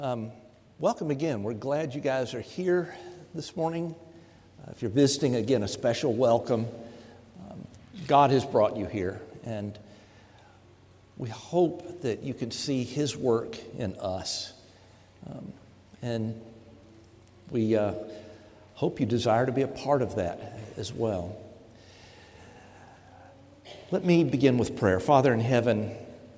Welcome again. We're glad you guys are here this morning. If you're visiting, again, a special welcome. God has brought you here, and we hope that you can see His work in us. And we hope you desire to be a part of that as well. Let me begin with prayer. Father in heaven,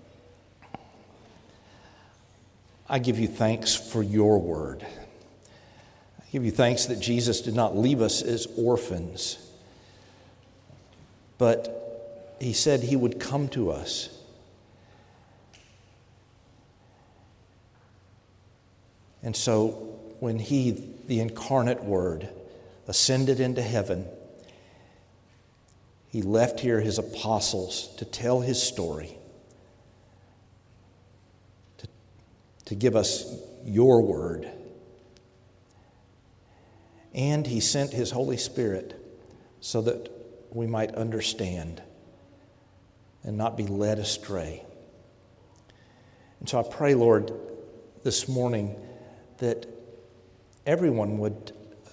I give you thanks for your word. I give you thanks that Jesus did not leave us as orphans, but He said He would come to us. And so when He, the incarnate Word, ascended into heaven, He left here His apostles to tell His story, to give us your word. And He sent His Holy Spirit so that we might understand and not be led astray. And so I pray, Lord, this morning that everyone would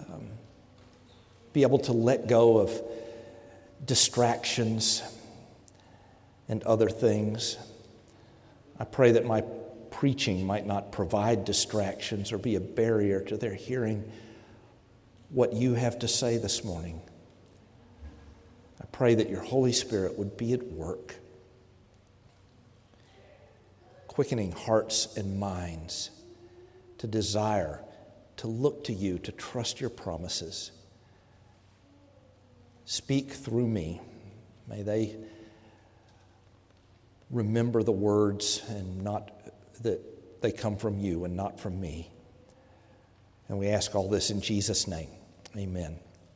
be able to let go of distractions and other things. I pray that my preaching might not provide distractions or be a barrier to their hearing what you have to say this morning. I pray that your Holy Spirit would be at work, quickening hearts and minds to desire to look to you, to trust your promises. Speak through me. May they remember the words and not that they come from you and not from me. And we ask all this in Jesus' name. Amen.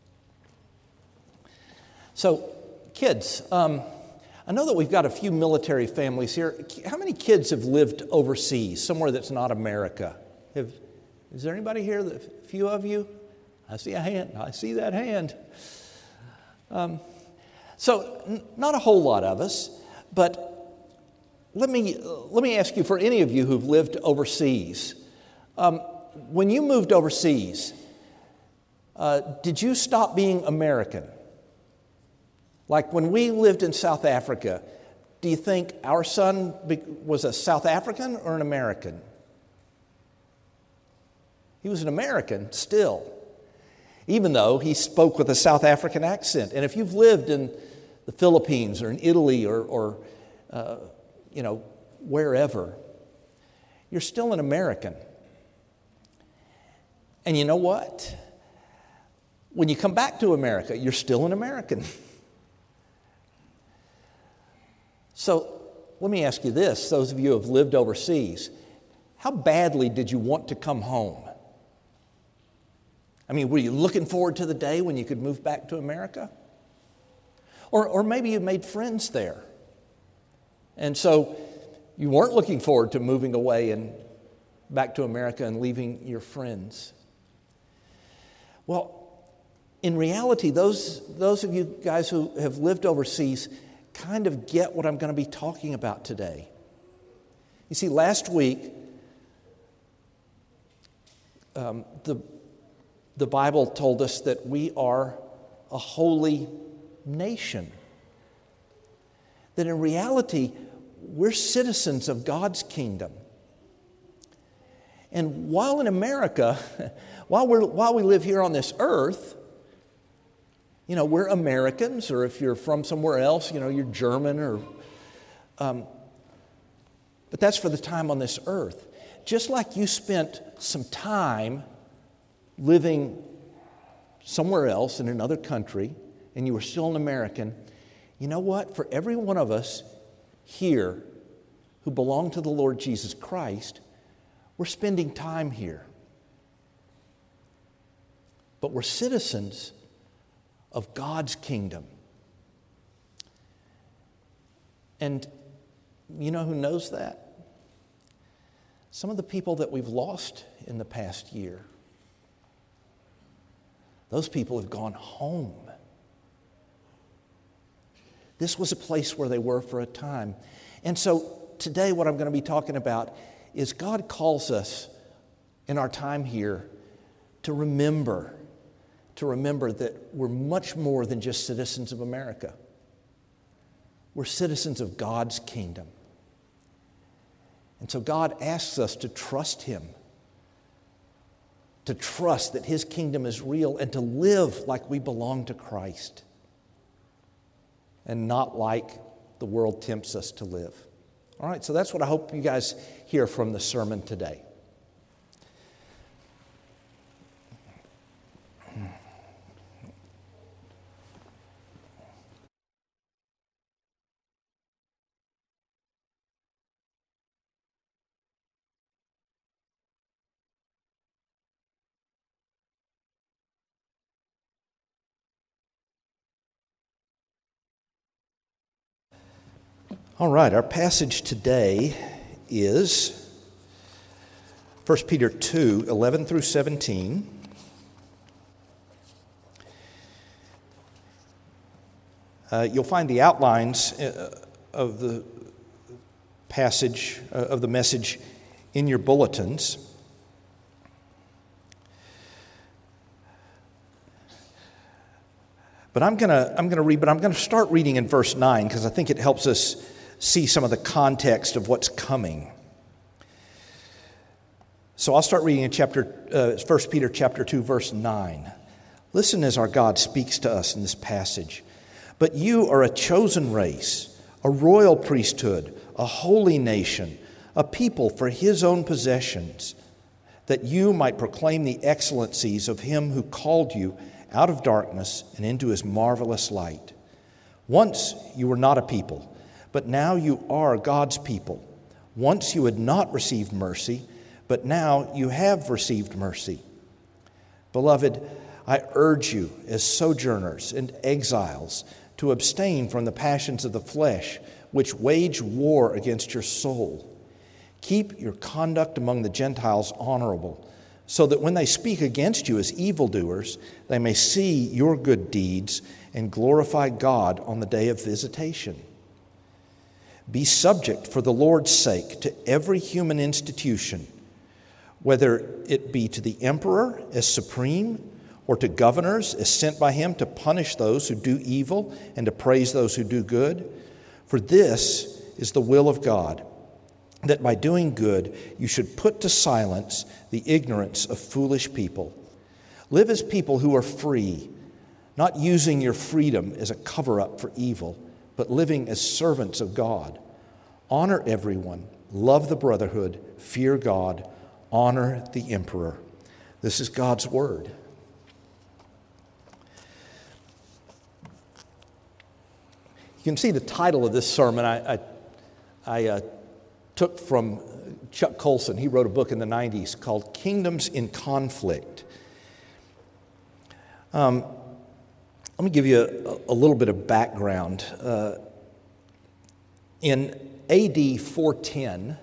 So, kids, I know that we've got a few military families here. How many kids have lived overseas, somewhere that's not America? Is there anybody here? A few of you? I see a hand. I see that hand. So, not a whole lot of us, but let me ask you, for any of you who've lived overseas, when you moved overseas, did you stop being American? Like when we lived in South Africa, do you think our son was a South African or an American? He was an American still, even though he spoke with a South African accent. And if you've lived in the Philippines or in Italy or wherever, you're still an American. And you know what? When you come back to America, you're still an American. So let me ask you this, those of you who have lived overseas, how badly did you want to come home? I mean, were you looking forward to the day when you could move back to America? Or maybe you made friends there. And so you weren't looking forward to moving away and back to America and leaving your friends. Well, in reality, those of you guys who have lived overseas kind of get what I'm going to be talking about today. You see, last week, the Bible told us that we are a holy nation. That in reality, we're citizens of God's kingdom. And while in America, while we live here on this earth, we're Americans, or if you're from somewhere else, you're German, but that's for the time on this earth. Just like you spent some time living somewhere else in another country, and you were still an American, you know what? For every one of us here who belong to the Lord Jesus Christ, we're spending time here. But we're citizens of God's kingdom. And you know who knows that? Some of the people that we've lost in the past year. Those people have gone home. This was a place where they were for a time. And so today what I'm going to be talking about is God calls us in our time here to remember that we're much more than just citizens of America. We're citizens of God's kingdom. And so God asks us to trust Him, to trust that His kingdom is real, and to live like we belong to Christ and not like the world tempts us to live. All right, so that's what I hope you guys hear from the sermon today. All right, our passage today is 1 Peter 2, 11 through 17. You'll find the outlines of the passage, of the message in your bulletins. But I'm going to start reading in verse 9 because I think it helps us see some of the context of what's coming. So I'll start reading in 1 Peter chapter 2, verse 9. Listen as our God speaks to us in this passage. But you are a chosen race, a royal priesthood, a holy nation, a people for His own possessions, that you might proclaim the excellencies of Him who called you out of darkness and into His marvelous light. Once you were not a people, but now you are God's people. Once you had not received mercy, but now you have received mercy. Beloved, I urge you as sojourners and exiles to abstain from the passions of the flesh, which wage war against your soul. Keep your conduct among the Gentiles honorable, so that when they speak against you as evildoers, they may see your good deeds and glorify God on the day of visitation. Be subject for the Lord's sake to every human institution, whether it be to the emperor as supreme, or to governors as sent by him to punish those who do evil and to praise those who do good. For this is the will of God, that by doing good you should put to silence the ignorance of foolish people. Live as people who are free, not using your freedom as a cover-up for evil, but living as servants of God. Honor everyone, love the brotherhood, fear God, honor the emperor. This is God's word. You can see the title of this sermon I took from Chuck Colson. He wrote a book in the 90s called Kingdoms in Conflict. Let me give you a little bit of background. In AD 410,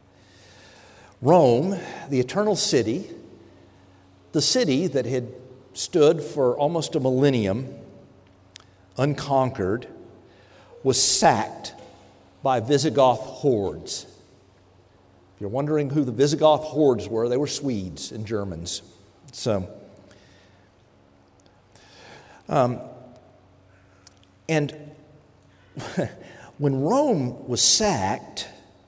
Rome, the Eternal City, the city that had stood for almost a millennium, unconquered, was sacked by Visigoth hordes. If you're wondering who the Visigoth hordes were, they were Swedes and Germans. So, and when Rome was sacked,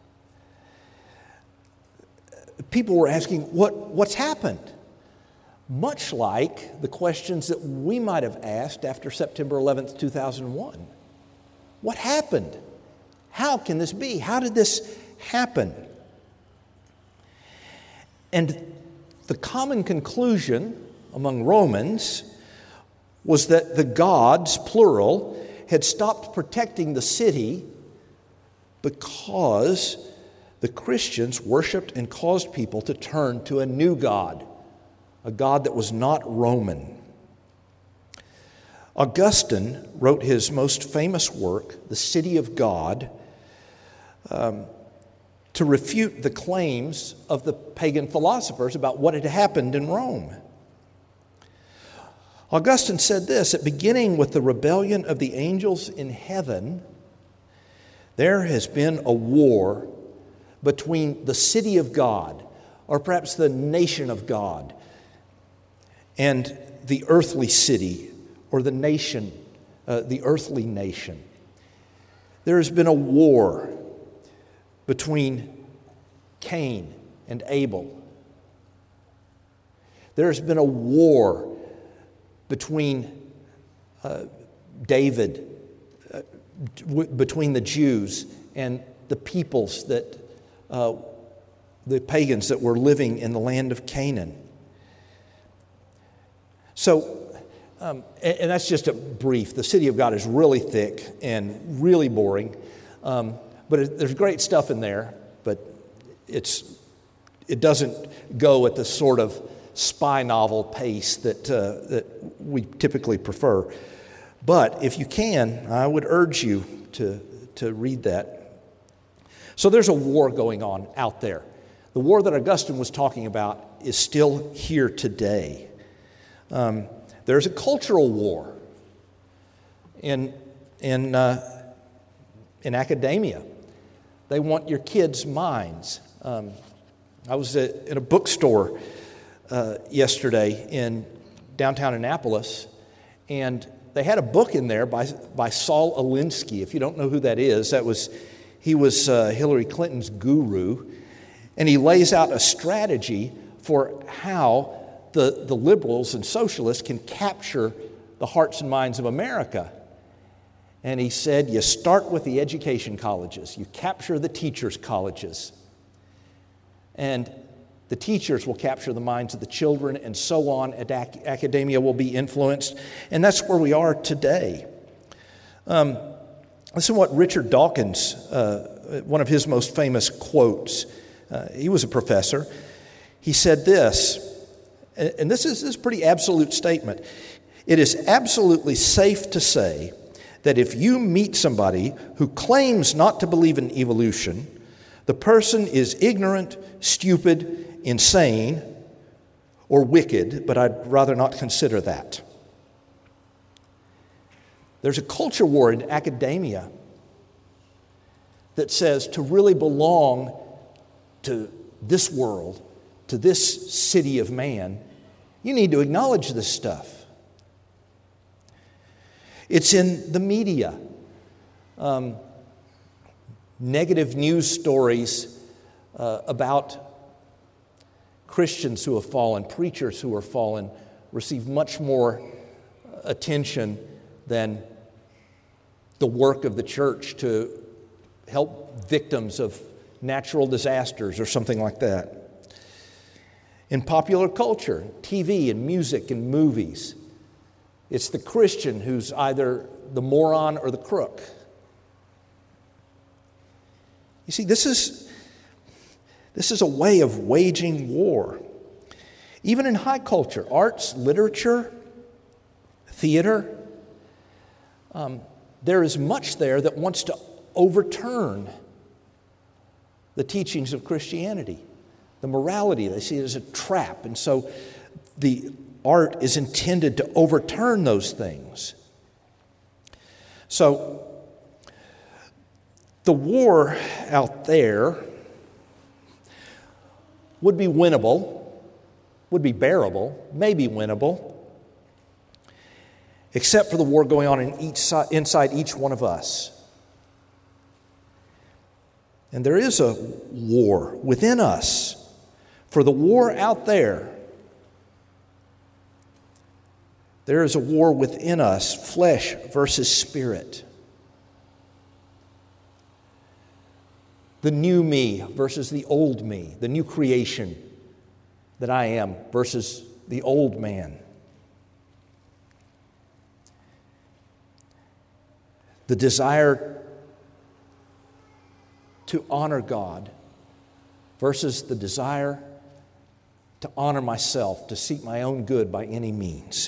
people were asking, what's happened? Much like the questions that we might have asked after September 11th, 2001. What happened? How can this be? How did this happen? And the common conclusion among Romans was that the gods, plural, had stopped protecting the city because the Christians worshiped and caused people to turn to a new god, a god that was not Roman. Augustine wrote his most famous work, The City of God, to refute the claims of the pagan philosophers about what had happened in Rome. Augustine said this, that beginning with the rebellion of the angels in heaven, there has been a war between the city of God, or perhaps the nation of God, and the earthly city, or the nation, the earthly nation. There has been a war between Cain and Abel. There has been a war between David, between the Jews and the peoples that, the pagans that were living in the land of Canaan. So, and that's just a brief. The city of God is really thick and really boring, but there's great stuff in there. But it doesn't go at the sort of spy novel pace that we typically prefer. But if you can, I would urge you to read that. So there's a war going on out there. The war that Augustine was talking about is still here today. There's a cultural war in academia. They want your kids' minds. I was in a bookstore yesterday in downtown Annapolis, and they had a book in there by Saul Alinsky. If you don't know who that is, he was Hillary Clinton's guru, and he lays out a strategy for how the liberals and socialists can capture the hearts and minds of America. And he said, you start with the education colleges. You capture the teachers' colleges. And the teachers will capture the minds of the children, and so on. Academia will be influenced. And that's where we are today. Listen to what Richard Dawkins, one of his most famous quotes, he was a professor. He said this, and this is a pretty absolute statement. It is absolutely safe to say that if you meet somebody who claims not to believe in evolution, the person is ignorant, stupid, insane, or wicked, but I'd rather not consider that. There's a culture war in academia that says to really belong to this world, to this city of man, you need to acknowledge this stuff. It's in the media. Negative news stories about Christians who have fallen, preachers who have fallen, receive much more attention than the work of the church to help victims of natural disasters or something like that. In popular culture, TV and music and movies, it's the Christian who's either the moron or the crook. You see, this is a way of waging war. Even in high culture, arts, literature, theater, there is much there that wants to overturn the teachings of Christianity. The morality, they see it as a trap. And so the art is intended to overturn those things. So the war out there would be winnable, would be bearable, maybe winnable, except for the war going on inside each one of us. And there is a war within us. For the war out there, there is a war within us, flesh versus spirit. The new me versus the old me, the new creation that I am versus the old man. The desire to honor God versus the desire to honor myself, to seek my own good by any means.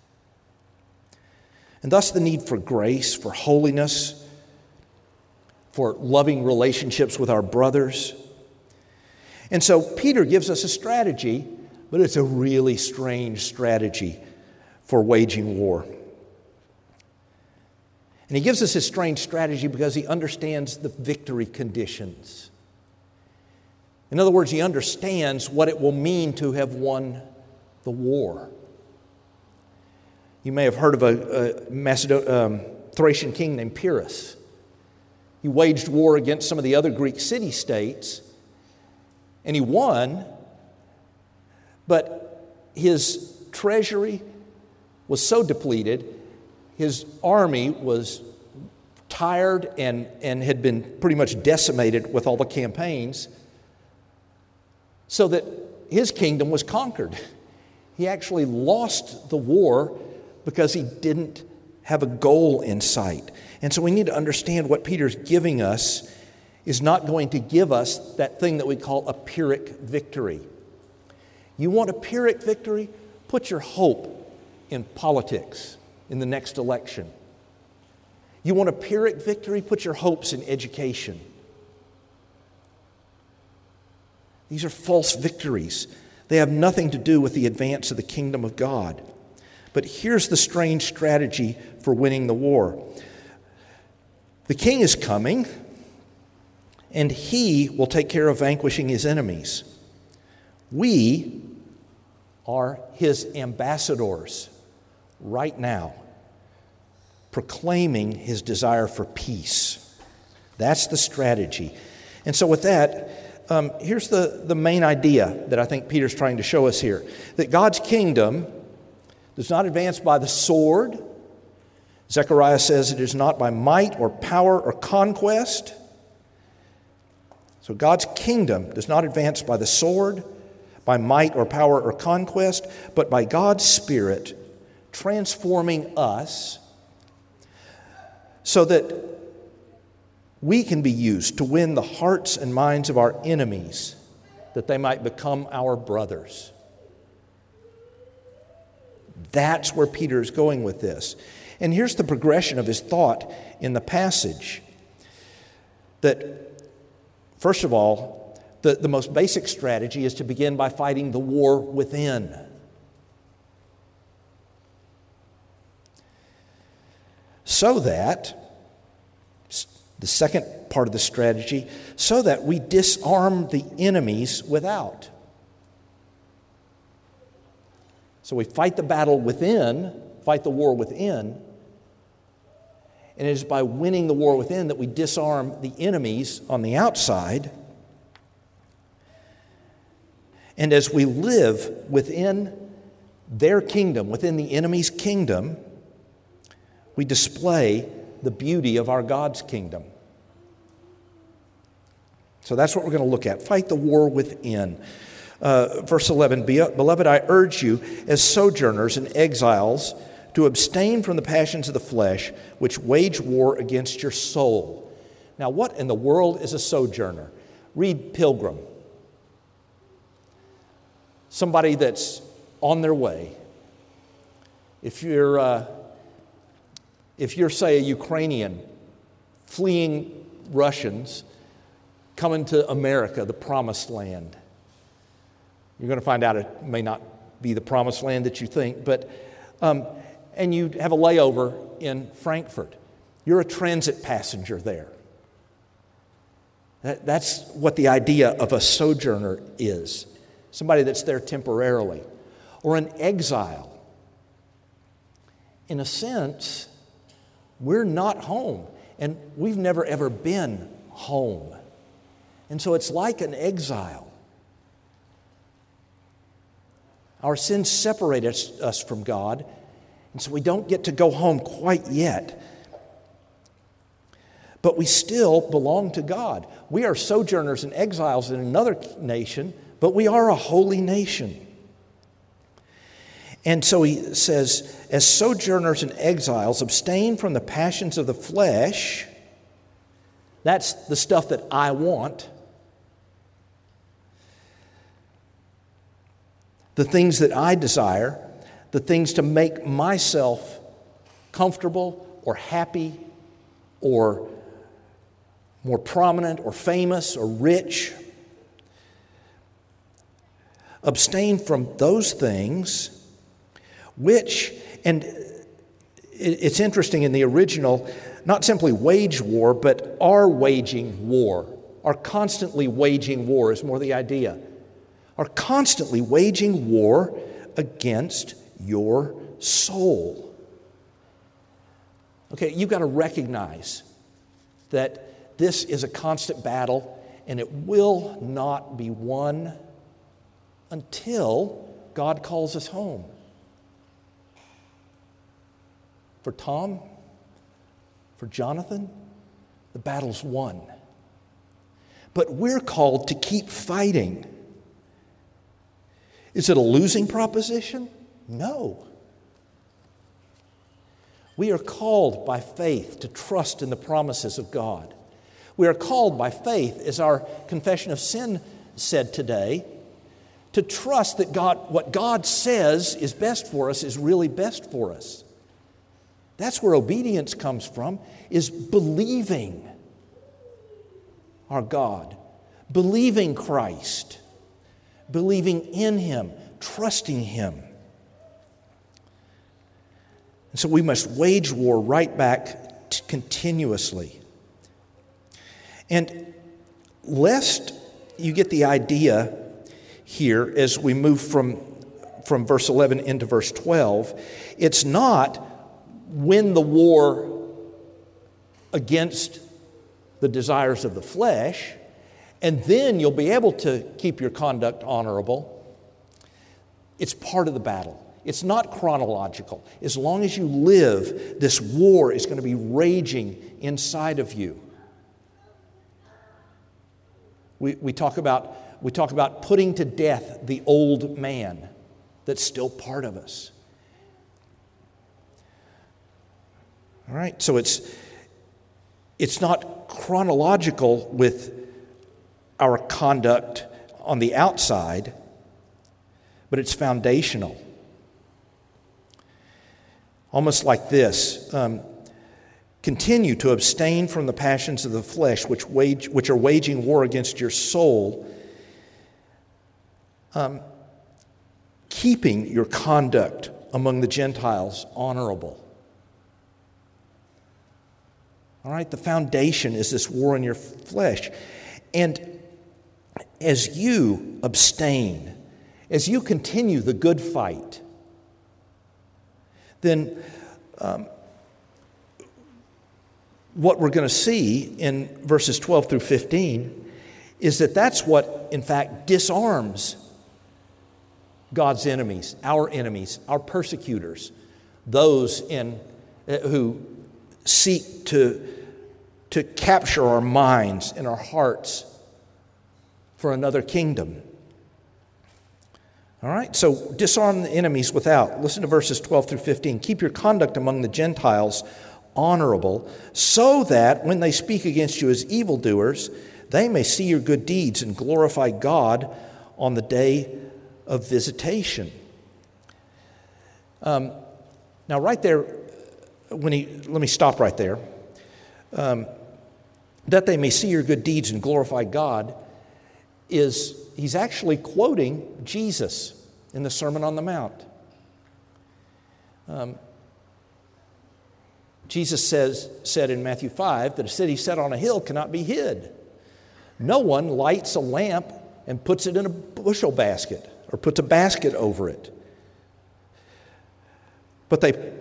And thus the need for grace, for holiness, for loving relationships with our brothers. And so Peter gives us a strategy, but it's a really strange strategy for waging war. And he gives us his strange strategy because he understands the victory conditions. In other words, he understands what it will mean to have won the war. You may have heard of a Thracian king named Pyrrhus. He waged war against some of the other Greek city-states, and he won, but his treasury was so depleted, his army was tired and had been pretty much decimated with all the campaigns, so that his kingdom was conquered. He actually lost the war because he didn't have a goal in sight. And so we need to understand what Peter's giving us is not going to give us that thing that we call a Pyrrhic victory. You want a Pyrrhic victory? Put your hope in politics in the next election. You want a Pyrrhic victory? Put your hopes in education. These are false victories. They have nothing to do with the advance of the kingdom of God. But here's the strange strategy for winning the war. The king is coming, and he will take care of vanquishing his enemies. We are his ambassadors right now, proclaiming his desire for peace. That's the strategy. And so with that, here's the main idea that I think Peter's trying to show us here. That God's kingdom does not advance by the sword. Zechariah says it is not by might or power or conquest. So God's kingdom does not advance by the sword, by might or power or conquest, but by God's Spirit transforming us so that we can be used to win the hearts and minds of our enemies, that they might become our brothers. That's where Peter is going with this. And here's the progression of his thought in the passage. That, first of all, the most basic strategy is to begin by fighting the war within. So that, the second part of the strategy, so that we disarm the enemies without. So we fight the battle within, fight the war within, and it is by winning the war within that we disarm the enemies on the outside. And as we live within their kingdom, within the enemy's kingdom, we display the beauty of our God's kingdom. So that's what we're going to look at. Fight the war within. Verse 11, Beloved, I urge you as sojourners and exiles to abstain from the passions of the flesh, which wage war against your soul. Now, what in the world is a sojourner? Read Pilgrim. Somebody that's on their way. If you're, say, a Ukrainian fleeing Russians coming to America, the promised land, you're going to find out it may not be the promised land that you think, but and you have a layover in Frankfurt. You're a transit passenger there. That's what the idea of a sojourner is. Somebody that's there temporarily. Or an exile. In a sense, we're not home, and we've never ever been home. And so it's like an exile. Our sins separate us from God, and so we don't get to go home quite yet. But we still belong to God. We are sojourners and exiles in another nation, but we are a holy nation. And so he says, as sojourners and exiles, abstain from the passions of the flesh. That's the stuff that I want. The things that I desire, the things to make myself comfortable or happy or more prominent or famous or rich. Abstain from those things which, and it's interesting in the original, not simply wage war, but are waging war are constantly waging war, is more the idea. Are constantly waging war against your soul. Okay, you've got to recognize that this is a constant battle, and it will not be won until God calls us home. For Tom, for Jonathan, the battle's won. But we're called to keep fighting. Is it a losing proposition? No. We are called by faith to trust in the promises of God. We are called by faith, as our confession of sin said today, to trust that what God says is best for us is really best for us. That's where obedience comes from, is believing our God, believing Christ, believing in Him, trusting Him. And so we must wage war right back continuously. And lest you get the idea here as we move from verse 11 into verse 12, it's not win the war against the desires of the flesh, and then you'll be able to keep your conduct honorable. It's part of the battle. It's not chronological. As long as you live, this war is going to be raging inside of you. We talk about putting to death the old man that's still part of us. All right, so it's not chronological with our conduct on the outside, but it's foundational. Almost like this. Continue to abstain from the passions of the flesh, which are waging war against your soul, keeping your conduct among the Gentiles honorable. All right, the foundation is this war in your flesh. And as you abstain, as you continue the good fight, then what we're going to see in verses 12 through 15 is that that's what, in fact, disarms God's enemies, our persecutors, those who seek to capture our minds and our hearts for another kingdom. All right, so disarm the enemies without. Listen to verses 12 through 15. Keep your conduct among the Gentiles honorable, so that when they speak against you as evildoers, they may see your good deeds and glorify God on the day of visitation. Now, right there, let me stop right there. That they may see your good deeds and glorify God he's actually quoting Jesus in the Sermon on the Mount. Jesus said in Matthew 5 that a city set on a hill cannot be hid. No one lights a lamp and puts it in a bushel basket or puts a basket over it. But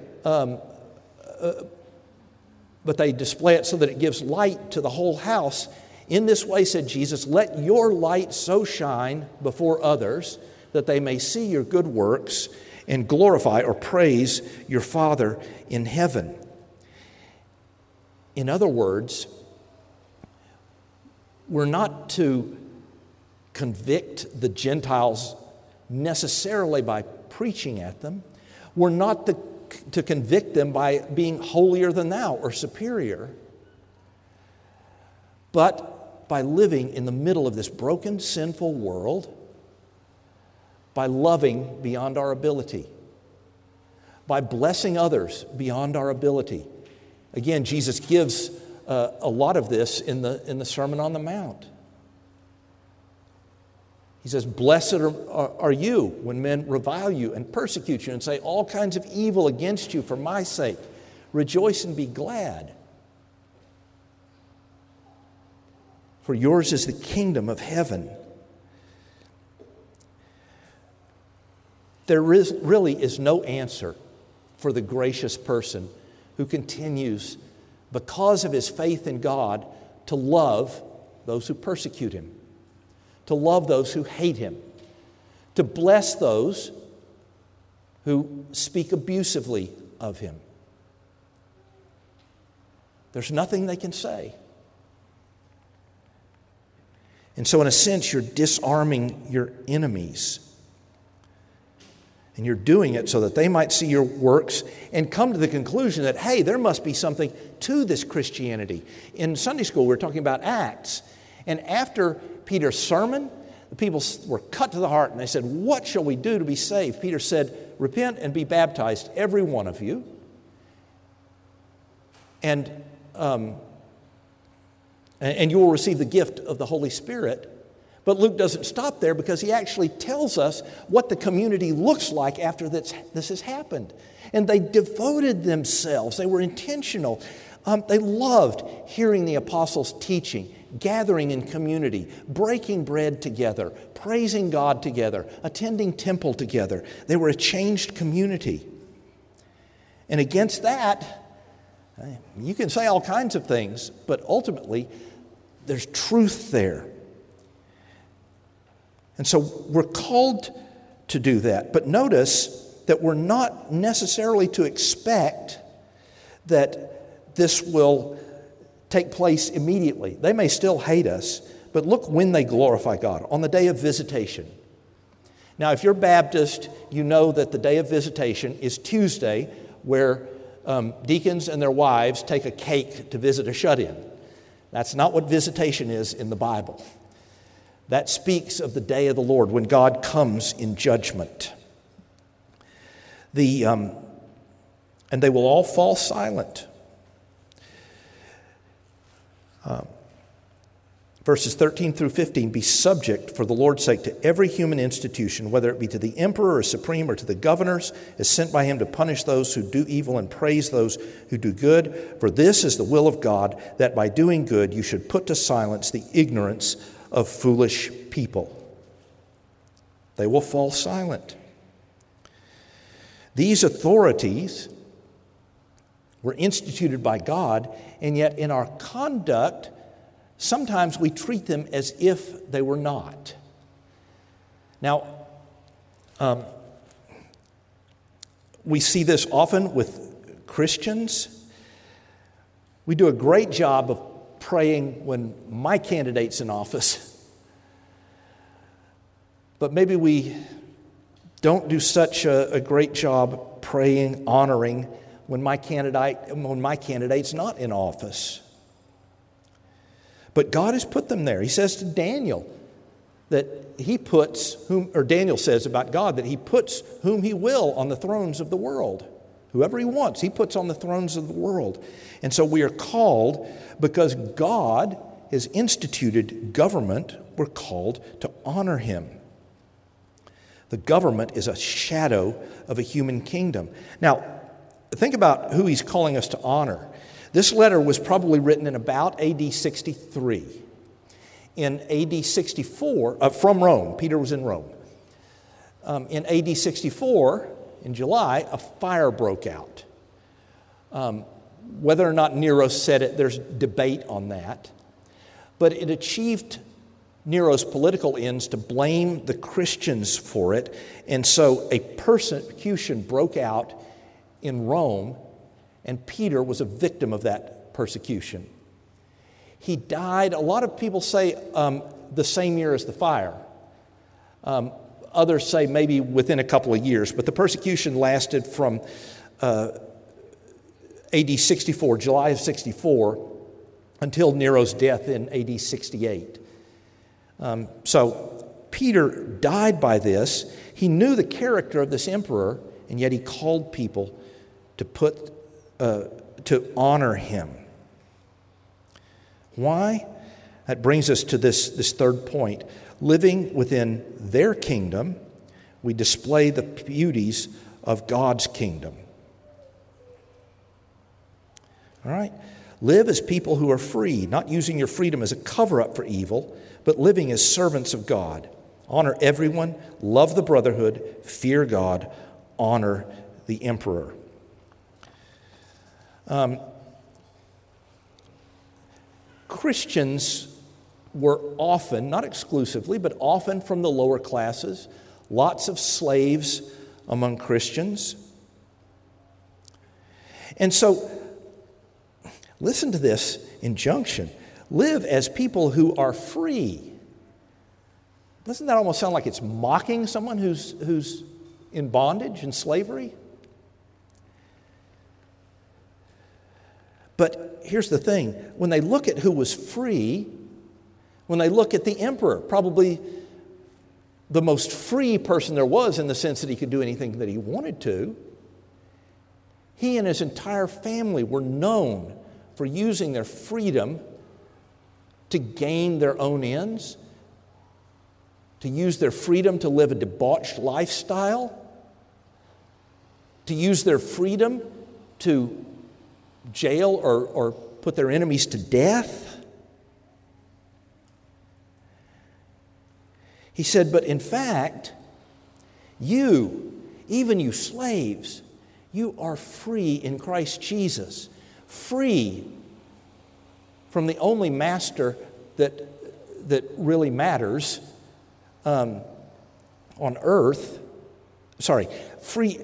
they display it so that it gives light to the whole house. In this way, said Jesus, let your light so shine before others that they may see your good works and glorify or praise your Father in heaven. In other words, we're not to convict the Gentiles necessarily by preaching at them. We're not to convict them by being holier than thou or superior, but by living in the middle of this broken, sinful world, by loving beyond our ability, by blessing others beyond our ability. Again, Jesus gives a lot of this in the Sermon on the Mount. He says, blessed are you when men revile you and persecute you and say all kinds of evil against you for my sake. Rejoice and be glad. for yours is the kingdom of heaven. There really is no answer for the gracious person who continues, because of his faith in God, to love those who persecute him, to love those who hate him, to bless those who speak abusively of him. There's nothing they can say. And so in a sense, you're disarming your enemies. And you're doing it so that they might see your works and come to the conclusion that, hey, there must be something to this Christianity. In Sunday school, we were talking about Acts. And after Peter's sermon, the people were cut to the heart and they said, what shall we do to be saved? Peter said, repent and be baptized, every one of you. And you will receive the gift of the Holy Spirit. But Luke doesn't stop there, because he actually tells us what the community looks like after this has happened. And they devoted themselves. They were intentional. They loved hearing the apostles' teaching, gathering in community, breaking bread together, praising God together, attending temple together. They were a changed community. And against that, you can say all kinds of things, but ultimately, there's truth there. And so we're called to do that. But notice that we're not necessarily to expect that this will take place immediately. They may still hate us, but look when they glorify God, on the day of visitation. Now, if you're Baptist, you know that the day of visitation is Tuesday, where deacons and their wives take a cake to visit a shut-in. That's not what visitation is in the Bible. That speaks of the day of the Lord, when God comes in judgment. And they will all fall silent. Verses 13 through 15, be subject for the Lord's sake to every human institution, whether it be to the emperor or supreme or to the governors, as sent by him to punish those who do evil and praise those who do good. For this is the will of God, that by doing good you should put to silence the ignorance of foolish people. They will fall silent. These authorities were instituted by God, and yet in our conduct, sometimes we treat them as if they were not. Now, we see this often with Christians. We do a great job of praying when my candidate's in office, but maybe we don't do such a great job praying, honoring when my candidate's not in office. But God has put them there. He says to Daniel that he puts Daniel says about God that he puts whom he will on the thrones of the world. Whoever he wants, he puts on the thrones of the world. And so we are called, because God has instituted government, we're called to honor him. The government is a shadow of a human kingdom. Now, think about who he's calling us to honor. This letter was probably written in about AD 63. In AD 64, from Rome, Peter was in Rome. In AD 64, in July, a fire broke out. Whether or not Nero said it, there's debate on that. But it achieved Nero's political ends to blame the Christians for it. And so a persecution broke out in Rome, and Peter was a victim of that persecution. He died, a lot of people say, the same year as the fire. Others say maybe within a couple of years, but the persecution lasted from AD 64, July of 64, until Nero's death in AD 68. So Peter died by this. He knew the character of this emperor, and yet he called people to honor him. Why? That brings us to this third point. Living within their kingdom, we display the beauties of God's kingdom. All right? Live as people who are free, not using your freedom as a cover-up for evil, but living as servants of God. Honor everyone, love the brotherhood, fear God, honor the emperor. Christians were often, not exclusively, but often from the lower classes. Lots of slaves among Christians. And so, listen to this injunction. Live as people who are free. Doesn't that almost sound like it's mocking someone who's in bondage and slavery? But here's the thing. When they look at who was free, when they look at the emperor, probably the most free person there was in the sense that he could do anything that he wanted to, he and his entire family were known for using their freedom to gain their own ends, to use their freedom to live a debauched lifestyle, to use their freedom to jail or put their enemies to death. He said, but in fact, you, even you slaves, you are free in Christ Jesus. Free from the only master that really matters on earth. Sorry, free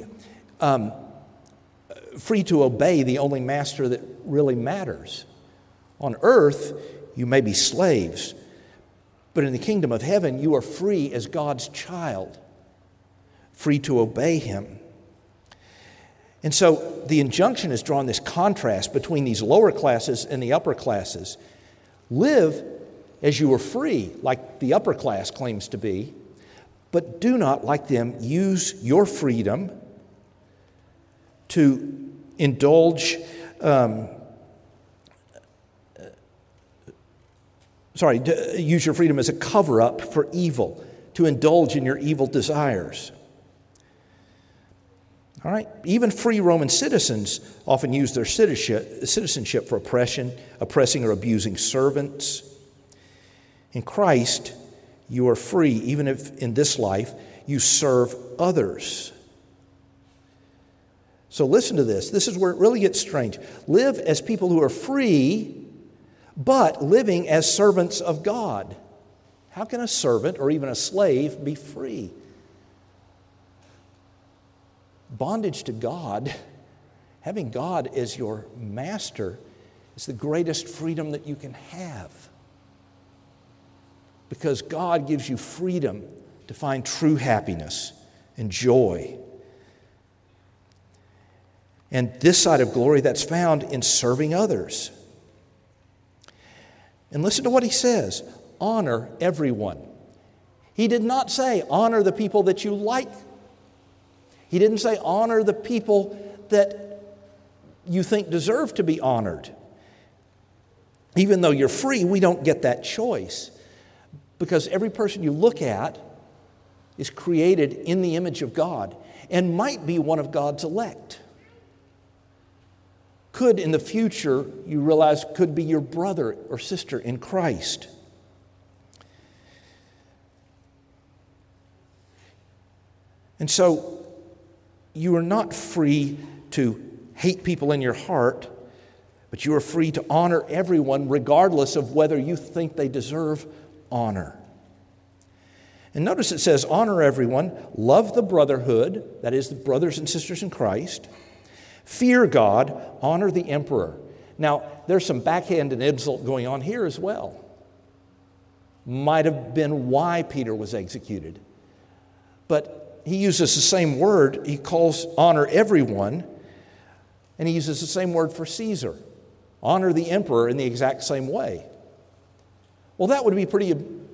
to obey the only master that really matters. On earth, you may be slaves, but in the kingdom of heaven, you are free as God's child, free to obey Him. And so the injunction has drawn this contrast between these lower classes and the upper classes. Live as you are free, like the upper class claims to be, but do not, like them, use your freedom to indulge, to use your freedom as a cover-up for evil, to indulge in your evil desires. All right? Even free Roman citizens often use their citizenship for oppressing or abusing servants. In Christ, you are free, even if in this life you serve others. So listen to this. This is where it really gets strange. Live as people who are free, but living as servants of God. How can a servant or even a slave be free? Bondage to God, having God as your master, is the greatest freedom that you can have. Because God gives you freedom to find true happiness and joy. And this side of glory, that's found in serving others. And listen to what he says. Honor everyone. He did not say honor the people that you like. He didn't say honor the people that you think deserve to be honored. Even though you're free, we don't get that choice. Because every person you look at is created in the image of God and might be one of God's elect. Could in the future, you realize, could be your brother or sister in Christ. And so, you are not free to hate people in your heart, but you are free to honor everyone regardless of whether you think they deserve honor. And notice it says, honor everyone, love the brotherhood, that is the brothers and sisters in Christ, fear God, honor the emperor. Now, there's some backhanded insult going on here as well. Might have been why Peter was executed. But he uses the same word. He calls honor everyone, and he uses the same word for Caesar. Honor the emperor in the exact same way. Well, that would be pretty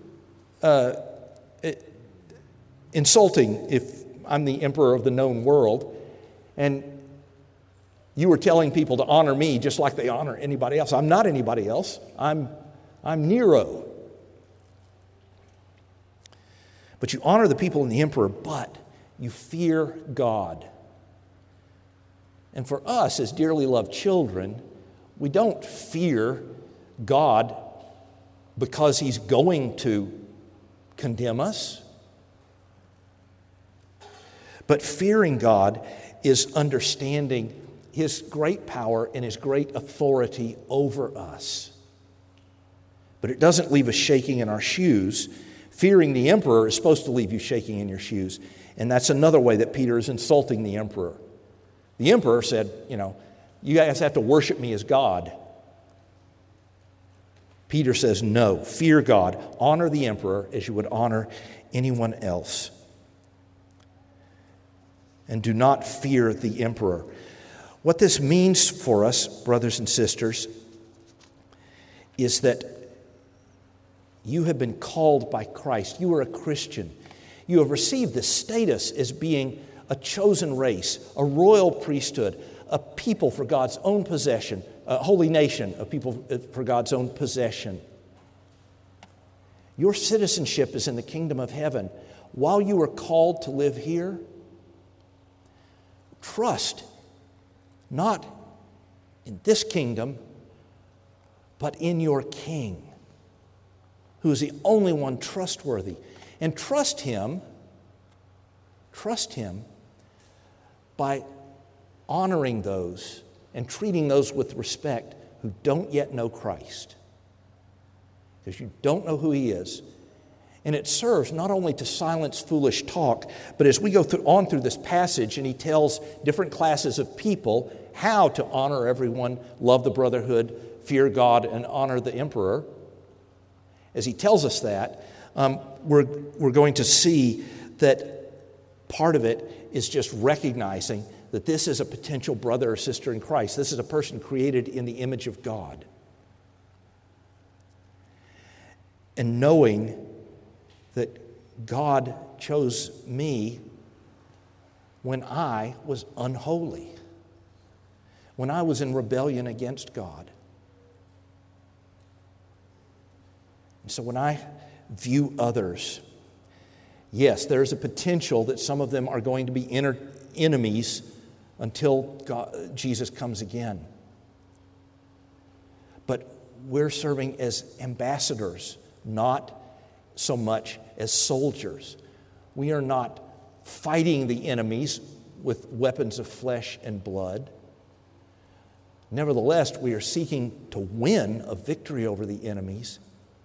insulting if I'm the emperor of the known world, and you were telling people to honor me just like they honor anybody else. I'm not anybody else. I'm Nero. But you honor the people and the emperor, but you fear God. And for us, as dearly loved children, We don't fear God because He's going to condemn us. But fearing God is understanding His great power and His great authority over us. But it doesn't leave us shaking in our shoes. Fearing the emperor is supposed to leave you shaking in your shoes. And that's another way that Peter is insulting the emperor. The emperor said, you guys have to worship me as God. Peter says, no, fear God. Honor the emperor as you would honor anyone else. And do not fear the emperor. What this means for us, brothers and sisters, is that you have been called by Christ. You are a Christian. You have received the status as being a chosen race, a royal priesthood, a people for God's own possession, a holy nation, a people for God's own possession. Your citizenship is in the kingdom of heaven. While you are called to live here, trust not in this kingdom, but in your King, who is the only one trustworthy. And trust Him by honoring those and treating those with respect who don't yet know Christ. Because you don't know who He is. And it serves not only to silence foolish talk, but as we go on through this passage and he tells different classes of people how to honor everyone, love the brotherhood, fear God, and honor the emperor, as he tells us that, we're going to see that part of it is just recognizing that this is a potential brother or sister in Christ. This is a person created in the image of God. And knowing that God chose me when I was unholy, when I was in rebellion against God. And so when I view others, yes, there's a potential that some of them are going to be enemies until Jesus comes again. But we're serving as ambassadors, not so much as soldiers. We are not fighting the enemies with weapons of flesh and blood. Nevertheless, we are seeking to win a victory over the enemies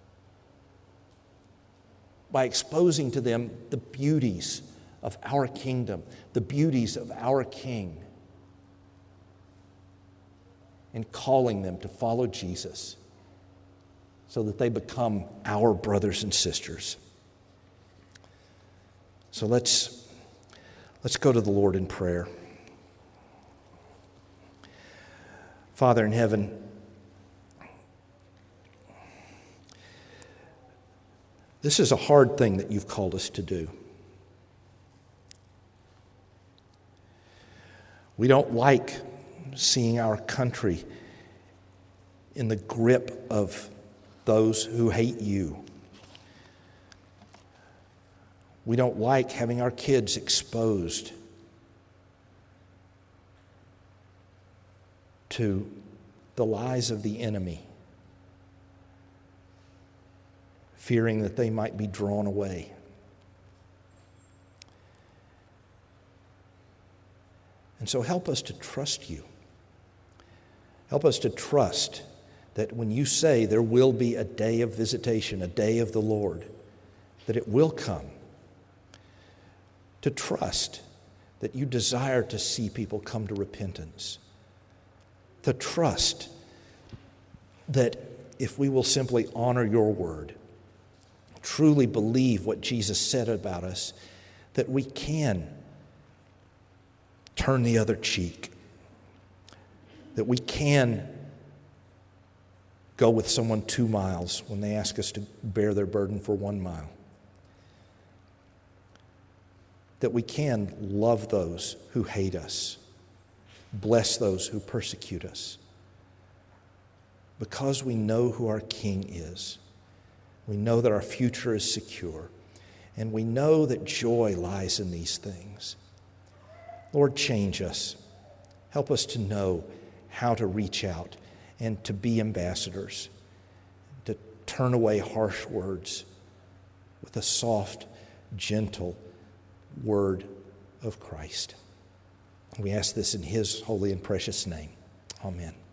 by exposing to them the beauties of our kingdom, the beauties of our King, and calling them to follow Jesus so that they become our brothers and sisters. So let's go to the Lord in prayer. Father in heaven, this is a hard thing that you've called us to do. We don't like seeing our country in the grip of those who hate you. We don't like having our kids exposed to the lies of the enemy, fearing that they might be drawn away. And so help us to trust you. Help us to trust that when you say there will be a day of visitation, a day of the Lord, that it will come. To trust that you desire to see people come to repentance. To trust that if we will simply honor your word, truly believe what Jesus said about us, that we can turn the other cheek, that we can go with someone 2 miles when they ask us to bear their burden for 1 mile, that we can love those who hate us, bless those who persecute us, because we know who our King is. We know that our future is secure, and we know that joy lies in these things. Lord, change us. Help us to know how to reach out and to be ambassadors, to turn away harsh words with a soft, gentle word of Christ. We ask this in His holy and precious name. Amen.